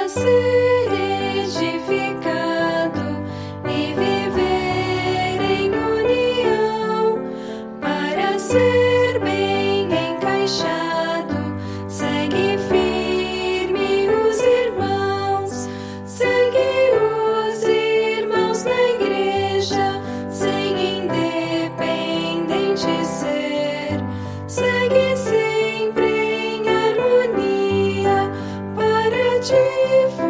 ser edificado e viver em união, para ser bem encaixado. Segue firme os irmãos, segue os irmãos na igreja, sem independente ser. Segue sempre em harmonia para divulgar